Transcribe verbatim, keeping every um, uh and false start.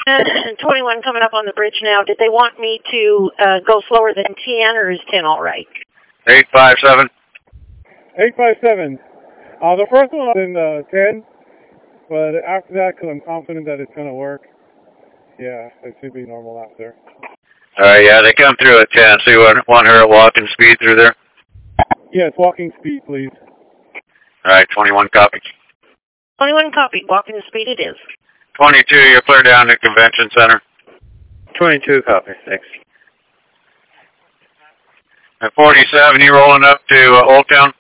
twenty-one coming up on the bridge now. Did they want me to uh, go slower than ten, or is ten all right? eight five seven. eight five seven. Uh, the first one was in uh, ten, but after that, because I'm confident that it's going to work, yeah, it should be normal after. All right, yeah, they come through at ten, so you want, want her at walking speed through there? Yes, walking speed, please. All right, twenty-one copy. twenty-one copy. Walking speed it is. twenty-two, you're clear down to Convention Center. twenty-two copy, thanks. At forty-seven, you rolling up to uh, Old Town?